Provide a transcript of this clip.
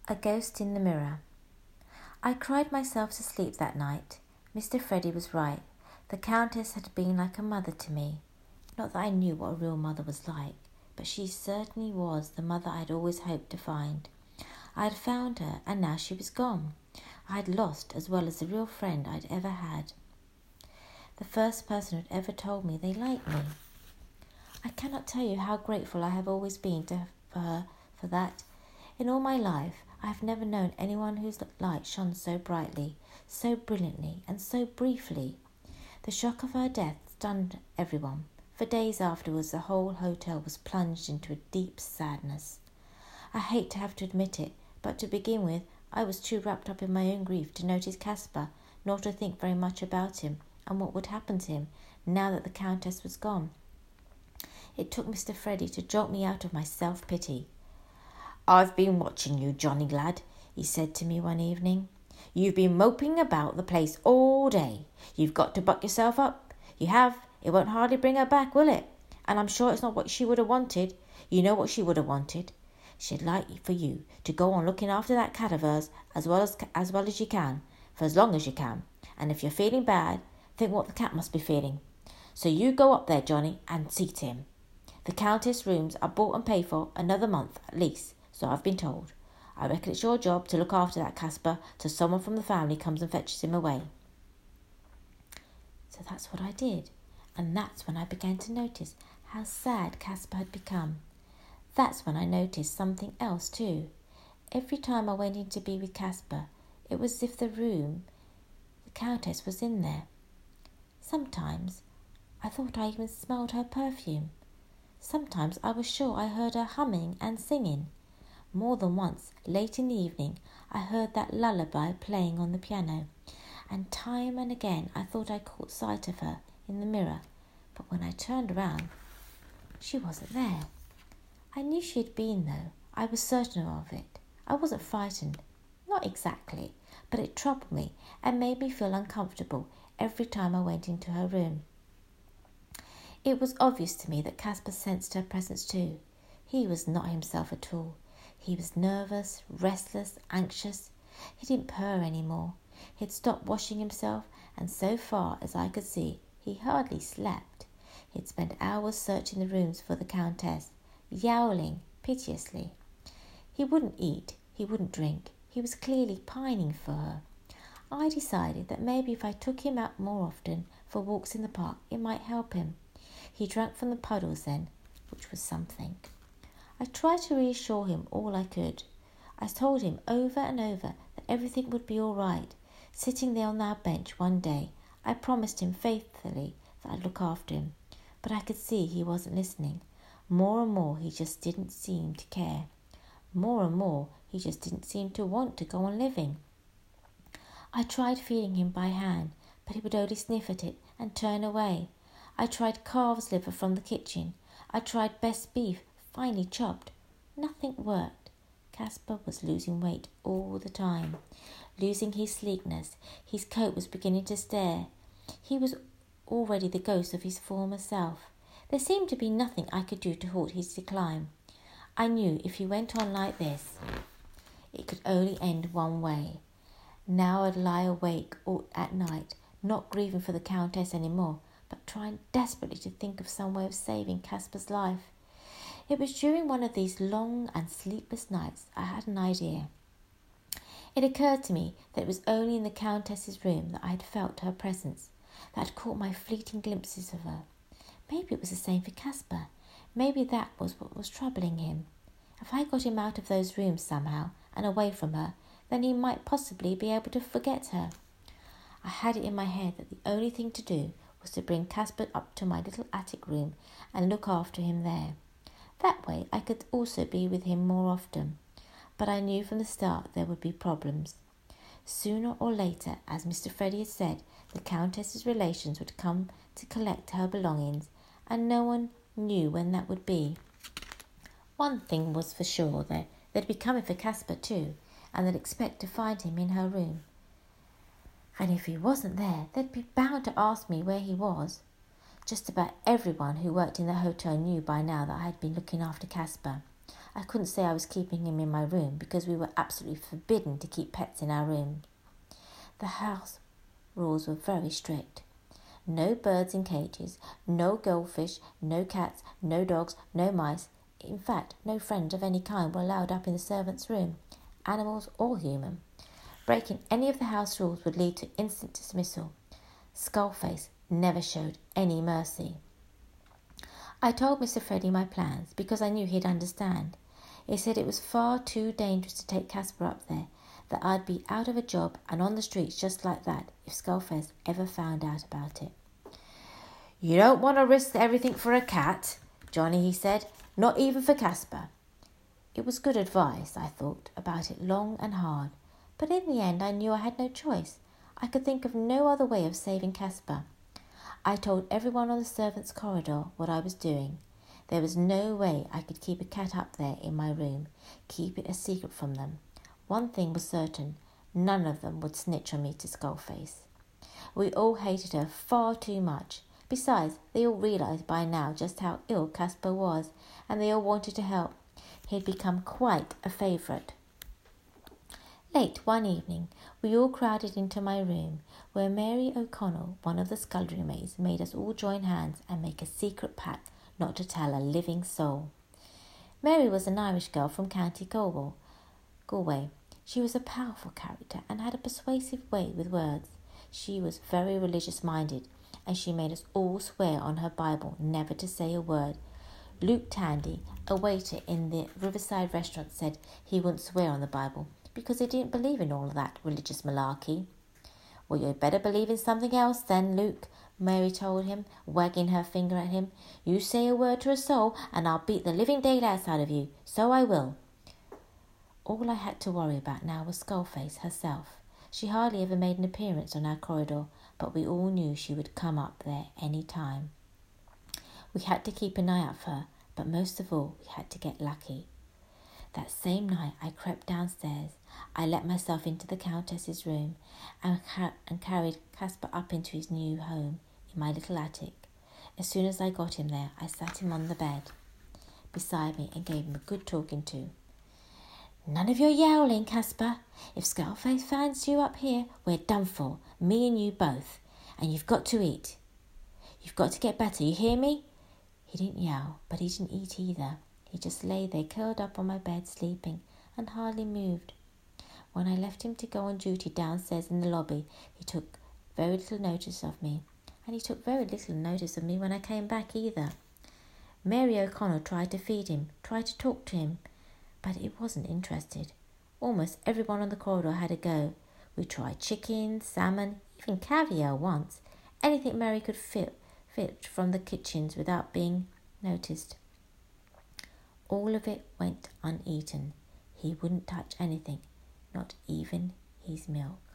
A ghost in the mirror. I cried myself to sleep that night. Mr. Freddy was right. The Countess had been like a mother to me. Not that I knew what a real mother was like, but she certainly was the mother I had always hoped to find. I had found her, and now she was gone. I had lost as well as the real friend I'd ever had. The first person who had ever told me they liked me. I cannot tell you how grateful I have always been to her for that. In all my life, I have never known anyone whose light shone so brightly, so brilliantly, and so briefly. The shock of her death stunned everyone. For days afterwards, the whole hotel was plunged into a deep sadness. I hate to have to admit it, but to begin with, I was too wrapped up in my own grief to notice Caspar, nor to think very much about him and what would happen to him now that the Countess was gone. It took Mr. Freddy to jolt me out of my self-pity. "I've been watching you, Johnny lad," he said to me one evening. "You've been moping about the place all day. You've got to buck yourself up. You have. It won't hardly bring her back, will it? And I'm sure it's not what she would have wanted. You know what she would have wanted. She'd like for you to go on looking after that cat of hers as well as you can, for as long as you can. And if you're feeling bad, think what the cat must be feeling. So you go up there, Johnny, and see to him. The Countess' rooms are bought and paid for another month at least, so I've been told. I reckon it's your job to look after that Caspar till someone from the family comes and fetches him away." So that's what I did, and that's when I began to notice how sad Caspar had become. That's when I noticed something else too. Every time I went in to be with Caspar, it was as if the Countess was in there. Sometimes I thought I even smelled her perfume. Sometimes I was sure I heard her humming and singing. More than once, late in the evening, I heard that lullaby playing on the piano, and time and again I thought I caught sight of her in the mirror, but when I turned around, she wasn't there. I knew she had been, though. I was certain of it. I wasn't frightened. Not exactly, but it troubled me and made me feel uncomfortable every time I went into her room. It was obvious to me that Caspar sensed her presence too. He was not himself at all. He was nervous, restless, anxious. He didn't purr any more. He had stopped washing himself, and so far as I could see, he hardly slept. He had spent hours searching the rooms for the Countess, yowling piteously. He wouldn't eat, he wouldn't drink. He was clearly pining for her. I decided that maybe if I took him out more often for walks in the park, it might help him. He drank from the puddles then, which was something. I tried to reassure him all I could. I told him over and over that everything would be all right. Sitting there on our bench one day, I promised him faithfully that I'd look after him, but I could see he wasn't listening. More and more he just didn't seem to care. More and more he just didn't seem to want to go on living. I tried feeding him by hand, but he would only sniff at it and turn away. I tried calf's liver from the kitchen. I tried best beef, finely chopped. Nothing worked. Caspar was losing weight all the time, losing his sleekness. His coat was beginning to stare. He was already the ghost of his former self. There seemed to be nothing I could do to halt his decline. I knew if he went on like this, it could only end one way. Now I'd lie awake at night, not grieving for the Countess any more, but trying desperately to think of some way of saving Caspar's life. It was during one of these long and sleepless nights I had an idea. It occurred to me that it was only in the Countess's room that I had felt her presence, that I had caught my fleeting glimpses of her. Maybe it was the same for Caspar. Maybe that was what was troubling him. If I got him out of those rooms somehow and away from her, then he might possibly be able to forget her. I had it in my head that the only thing to do was to bring Caspar up to my little attic room and look after him there. That way I could also be with him more often. But I knew from the start there would be problems. Sooner or later, as Mr. Freddy had said, the Countess's relations would come to collect her belongings, and no one knew when that would be. One thing was for sure, they'd be coming for Caspar too, and they'd expect to find him in her room. And if he wasn't there, they'd be bound to ask me where he was. Just about everyone who worked in the hotel knew by now that I had been looking after Caspar. I couldn't say I was keeping him in my room because we were absolutely forbidden to keep pets in our room. The house rules were very strict. No birds in cages, no goldfish, no cats, no dogs, no mice. In fact, no friends of any kind were allowed up in the servants' room, animals or human. Breaking any of the house rules would lead to instant dismissal. Skullface never showed any mercy. I told Mr. Freddy my plans because I knew he'd understand. He said it was far too dangerous to take Casper up there, that I'd be out of a job and on the streets just like that if Skullface ever found out about it. "You don't want to risk everything for a cat, Johnny," he said, "not even for Casper." It was good advice. I thought about it long and hard, but in the end I knew I had no choice. I could think of no other way of saving Casper. I told everyone on the servants' corridor what I was doing. There was no way I could keep a cat up there in my room, keep it a secret from them. One thing was certain, none of them would snitch on me to Skullface. We all hated her far too much. Besides, they all realised by now just how ill Casper was, and they all wanted to help. He'd become quite a favourite. Late one evening, we all crowded into my room, where Mary O'Connell, one of the scullery maids, made us all join hands and make a secret pact not to tell a living soul. Mary was an Irish girl from County Galway. She was a powerful character and had a persuasive way with words. She was very religious-minded, and she made us all swear on her Bible never to say a word. Luke Tandy, a waiter in the Riverside restaurant, said he wouldn't swear on the Bible because he didn't believe in all of that religious malarkey. "Well, you'd better believe in something else then, Luke," Mary told him, wagging her finger at him. "You say a word to a soul and I'll beat the living daylights out of you. So I will." All I had to worry about now was Skullface herself. She hardly ever made an appearance on our corridor, but we all knew she would come up there any time. We had to keep an eye out for her, but most of all, we had to get lucky. That same night, I crept downstairs. I let myself into the Countess's room and carried Casper up into his new home in my little attic. As soon as I got him there, I sat him on the bed beside me and gave him a good talking to. "None of your yowling, Casper. If Skullface finds you up here, we're done for, me and you both. And you've got to eat. You've got to get better, you hear me?" He didn't yowl, but he didn't eat either. He just lay there curled up on my bed, sleeping, and hardly moved. When I left him to go on duty downstairs in the lobby, he took very little notice of me, and he took very little notice of me when I came back either. Mary O'Connell tried to feed him, tried to talk to him, but he wasn't interested. Almost everyone on the corridor had a go. We tried chicken, salmon, even caviar once, anything Mary could fit from the kitchens without being noticed. All of it went uneaten. He wouldn't touch anything, not even his milk.